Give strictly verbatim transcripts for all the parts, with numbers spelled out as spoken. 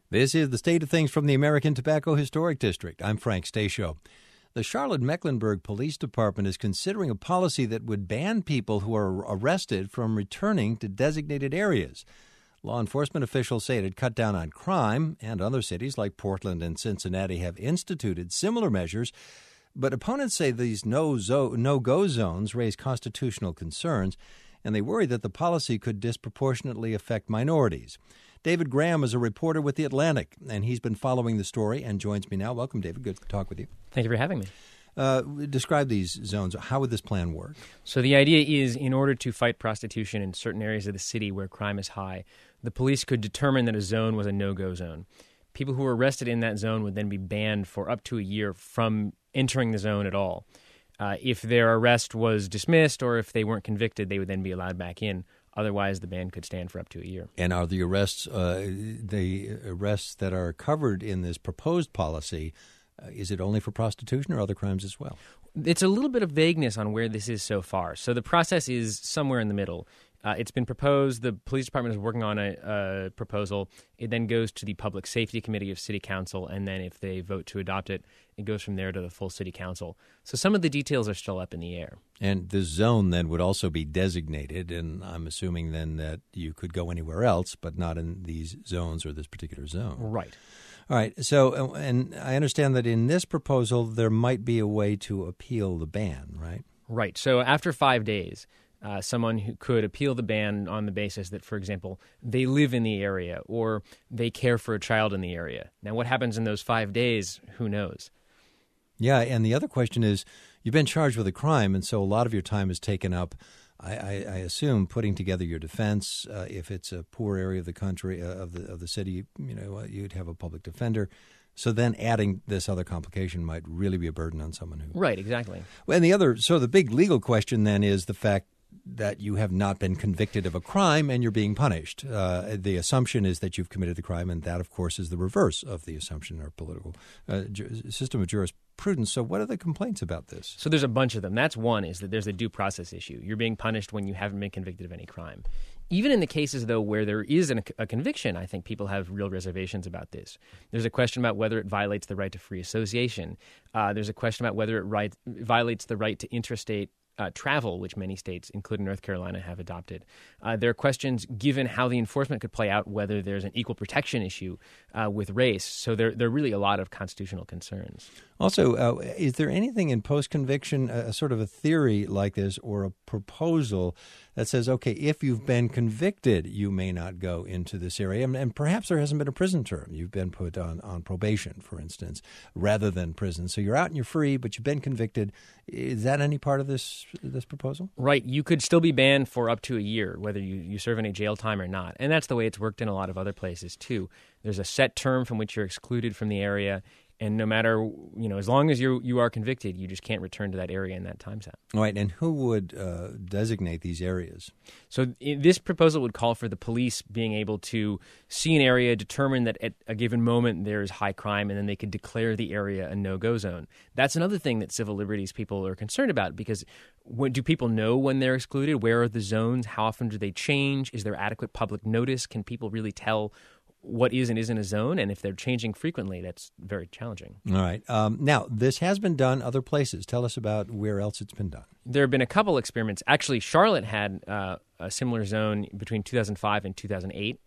This is the State of Things from the American Tobacco Historic District. I'm Frank Stasio. The Charlotte-Mecklenburg Police Department is considering a policy that would ban people who are arrested from returning to designated areas. Law enforcement officials say it had cut down on crime, and other cities like Portland and Cincinnati have instituted similar measures. But opponents say these no-zo- no-go zones raise constitutional concerns, and they worry that the policy could disproportionately affect minorities. David Graham is a reporter with The Atlantic, and he's been following the story and joins me now. Welcome, David. Good to talk with you. Thank you for having me. Uh, describe these zones. How would this plan work? So the idea is, in order to fight prostitution in certain areas of the city where crime is high, the police could determine that a zone was a no-go zone. People who were arrested in that zone would then be banned for up to a year from entering the zone at all. Uh, if their arrest was dismissed or if they weren't convicted, they would then be allowed back in. Otherwise, the ban could stand for up to a year. And are the arrests, uh, the arrests that are covered in this proposed policy, uh, is it only for prostitution or other crimes as well? It's a little bit of vagueness on where this is so far. So the process is somewhere in the middle. Uh, it's been proposed. The police department is working on a, a proposal. It then goes to the Public Safety Committee of City Council, and then if they vote to adopt it, it goes from there to the full City Council. So some of the details are still up in the air. And this zone then would also be designated, and I'm assuming then that you could go anywhere else, but not in these zones or this particular zone. Right. All right. So, and I understand that in this proposal, there might be a way to appeal the ban, right? Right. So after five days... Uh, someone who could appeal the ban on the basis that, for example, they live in the area or they care for a child in the area. Now, what happens in those five days, who knows? Yeah, and the other question is, you've been charged with a crime, and so a lot of your time is taken up, I, I, I assume, putting together your defense. Uh, if it's a poor area of the country, uh, of the of the city, you know, uh, you'd have a public defender. So then adding this other complication might really be a burden on someone who... Right, exactly. Well, and the other, so the big legal question then is the fact that you have not been convicted of a crime and you're being punished. Uh, the assumption is that you've committed the crime, and that, of course, is the reverse of the assumption in our political uh, ju- system of jurisprudence. So what are the complaints about this? So there's a bunch of them. That's one, is that there's a due process issue. You're being punished when you haven't been convicted of any crime. Even in the cases, though, where there is an, a conviction, I think people have real reservations about this. There's a question about whether it violates the right to free association. Uh, there's a question about whether it right, violates the right to interstate Uh, travel, which many states, including North Carolina, have adopted. Uh, there are questions, given how the enforcement could play out, whether there's an equal protection issue uh, with race. So there, there are really a lot of constitutional concerns. Also, uh, is there anything in post-conviction, a, a sort of a theory like this or a proposal that says, okay, if you've been convicted, you may not go into this area? And, and perhaps there hasn't been a prison term. You've been put on, on probation, for instance, rather than prison. So you're out and you're free, but you've been convicted. Is that any part of this this proposal? Right. You could still be banned for up to a year, whether you, you serve any jail time or not. And that's the way it's worked in a lot of other places, too. There's a set term from which you're excluded from the area. And no matter, you know, as long as you you are convicted, you just can't return to that area in that time set. All right. And who would uh, designate these areas? So this proposal would call for the police being able to see an area, determine that at a given moment there is high crime, and then they could declare the area a no-go zone. That's another thing that civil liberties people are concerned about, because when, do people know when they're excluded? Where are the zones? How often do they change? Is there adequate public notice? Can people really tell what is and isn't a zone? And if they're changing frequently, that's very challenging. All right. Um, now, this has been done other places. Tell us about where else it's been done. There have been a couple experiments. Actually, Charlotte had uh, a similar zone between two thousand five and two thousand eight.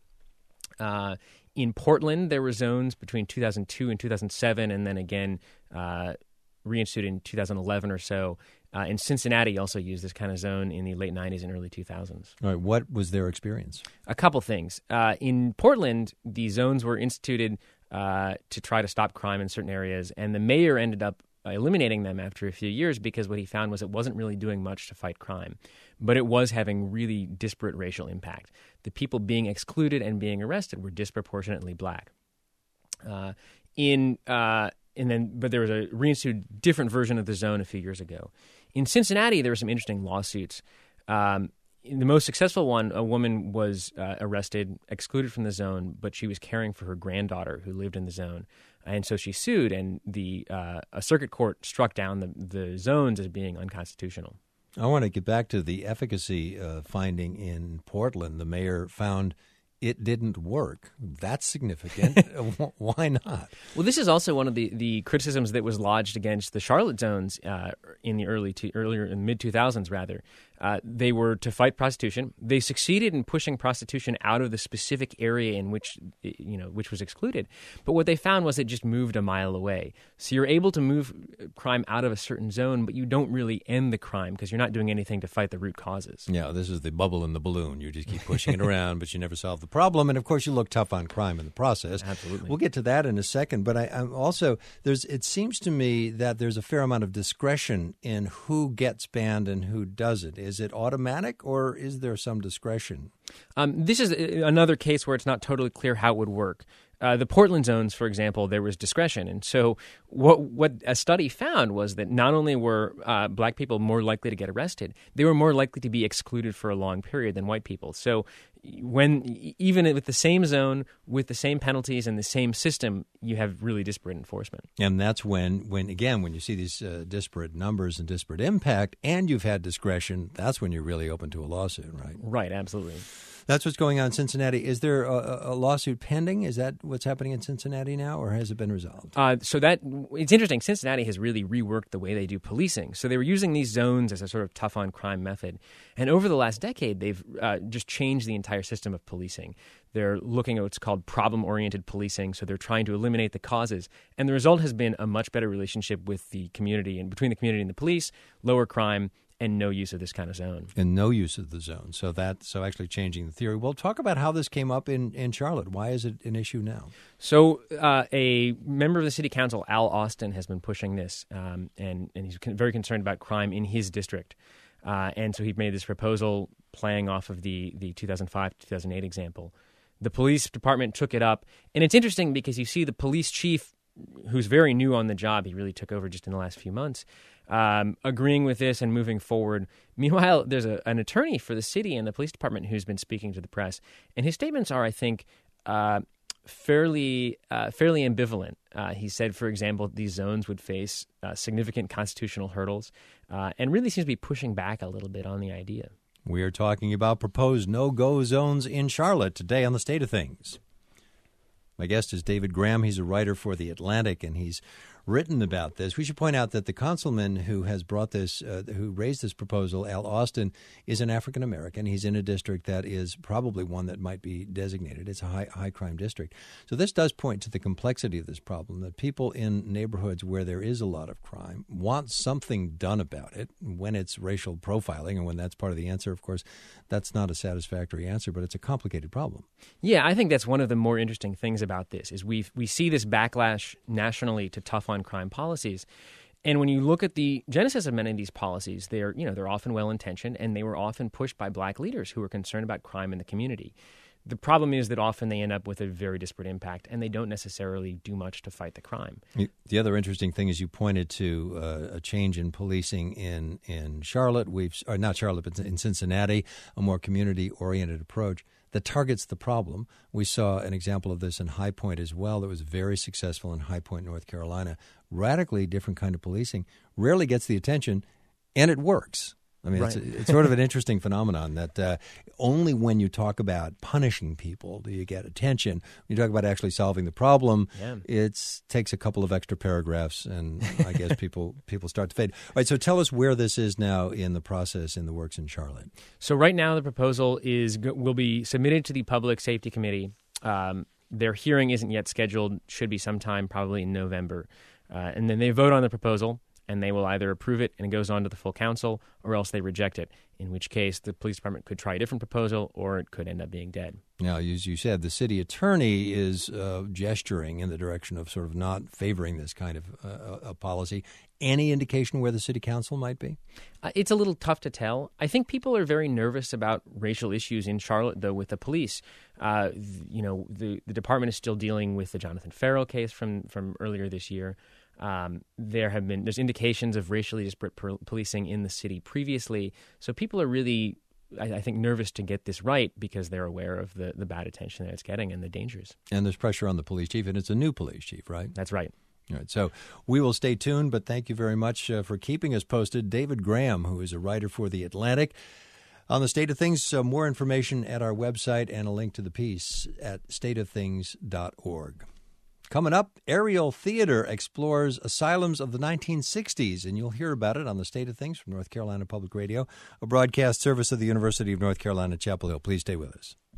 Uh, in Portland, there were zones between two thousand two and two thousand seven, and then again uh, reinstituted in two thousand eleven or so. Uh, in Cincinnati, also used this kind of zone in the late nineties and early two thousands. All right. What was their experience? A couple things. Uh, in Portland, the zones were instituted uh, to try to stop crime in certain areas, and the mayor ended up eliminating them after a few years because what he found was it wasn't really doing much to fight crime, but it was having really disparate racial impact. The people being excluded and being arrested were disproportionately black. Uh, in uh, and then, but there was a reinstituted different version of the zone a few years ago. In Cincinnati, there were some interesting lawsuits. Um, in the most successful one, a woman was uh, arrested, excluded from the zone, but she was caring for her granddaughter who lived in the zone. And so she sued, and the uh, a circuit court struck down the, the zones as being unconstitutional. I want to get back to the efficacy uh, finding in Portland. The mayor found it didn't work. That's significant. Why not? Well, this is also one of the, the criticisms that was lodged against the Charlotte zones uh, in the early to, earlier in mid two thousands rather. Uh, they were to fight prostitution. They succeeded in pushing prostitution out of the specific area in which you know which was excluded. But what they found was it just moved a mile away. So you're able to move crime out of a certain zone, but you don't really end the crime because you're not doing anything to fight the root causes. Yeah, this is the bubble in the balloon. You just keep pushing it around, but you never solve the problem. And of course, you look tough on crime in the process. Absolutely. We'll get to that in a second. But I, I'm also there's. It seems to me that there's a fair amount of discretion in who gets banned and who doesn't. Is it automatic, or is there some discretion? Um, this is another case where it's not totally clear how it would work. Uh, the Portland zones, for example, there was discretion. And so what what a study found was that not only were uh, black people more likely to get arrested, they were more likely to be excluded for a long period than white people. So when even with the same zone, with the same penalties and the same system, you have really disparate enforcement. And that's when, when again, when you see these uh, disparate numbers and disparate impact and you've had discretion, that's when you're really open to a lawsuit, right? Right, absolutely. That's what's going on in Cincinnati. Is there a, a lawsuit pending? Is that what's happening in Cincinnati now, or has it been resolved? Uh, so that it's interesting. Cincinnati has really reworked the way they do policing. So they were using these zones as a sort of tough on crime method. And over the last decade, they've uh, just changed the entire system of policing. They're looking at what's called problem-oriented policing. So they're trying to eliminate the causes. And the result has been a much better relationship with the community and between the community and the police, lower crime, and no use of this kind of zone. And no use of the zone. So that so actually changing the theory. Well, talk about how this came up in, in Charlotte. Why is it an issue now? So uh, a member of the city council, Al Austin, has been pushing this, um, and, and he's very concerned about crime in his district. Uh, and so he made this proposal playing off of the, the two thousand five to two thousand eight example. The police department took it up. And it's interesting because you see the police chief, who's very new on the job, he really took over just in the last few months, Um, agreeing with this and moving forward. Meanwhile, there's a, an attorney for the city and the police department who's been speaking to the press, and his statements are, I think, uh, fairly uh, fairly ambivalent. Uh, he said, for example, these zones would face uh, significant constitutional hurdles, uh, and really seems to be pushing back a little bit on the idea. We are talking about proposed no-go zones in Charlotte today on The State of Things. My guest is David Graham. He's a writer for The Atlantic, and he's written about this. We should point out that the councilman who has brought this, uh, who raised this proposal, Al Austin, is an African American. He's in a district that is probably one that might be designated. It's a high high crime district. So this does point to the complexity of this problem, that people in neighborhoods where there is a lot of crime want something done about it. When it's racial profiling, and when that's part of the answer, of course, that's not a satisfactory answer, but it's a complicated problem. Yeah, I think that's one of the more interesting things about this is we we see this backlash nationally to tough on crime policies. And when you look at the genesis of many of these policies, they're, you know, they're often well-intentioned, and they were often pushed by black leaders who were concerned about crime in the community. The problem is that often they end up with a very disparate impact, and they don't necessarily do much to fight the crime. The other interesting thing is you pointed to uh, a change in policing in, in Charlotte, we've or not Charlotte, but in Cincinnati, a more community-oriented approach that targets the problem. We saw an example of this in High Point as well that was very successful in High Point, North Carolina. Radically different kind of policing, rarely gets the attention, and it works. I mean, right. it's, it's sort of an interesting phenomenon that uh, only when you talk about punishing people do you get attention. When you talk about actually solving the problem, yeah. it takes a couple of extra paragraphs, and I guess people people start to fade. All right, so tell us where this is now in the process, in the works in Charlotte. So right now the proposal is will be submitted to the Public Safety Committee. Um, their hearing isn't yet scheduled, should be sometime probably in November. Uh, and then they vote on the proposal, and they will either approve it and it goes on to the full council, or else they reject it, in which case the police department could try a different proposal, or it could end up being dead. Now, as you said, the city attorney is uh, gesturing in the direction of sort of not favoring this kind of uh, a policy. Any indication where the city council might be? Uh, it's a little tough to tell. I think people are very nervous about racial issues in Charlotte, though, with the police. Uh, th- you know, the, the department is still dealing with the Jonathan Ferrell case from, from earlier this year. Um, there have been there's indications of racially disparate per- policing in the city previously, so people are really, I, I think, nervous to get this right because they're aware of the, the bad attention that it's getting and the dangers. And there's pressure on the police chief, and it's a new police chief, right? That's right. All right, so we will stay tuned, but thank you very much uh, for keeping us posted. David Graham, who is a writer for The Atlantic. On the state of things, uh, more information at our website and a link to the piece at state of things dot org. Coming up, Aerial Theater explores asylums of the nineteen sixties, and you'll hear about it on the State of Things from North Carolina Public Radio, a broadcast service of the University of North Carolina, Chapel Hill. Please stay with us.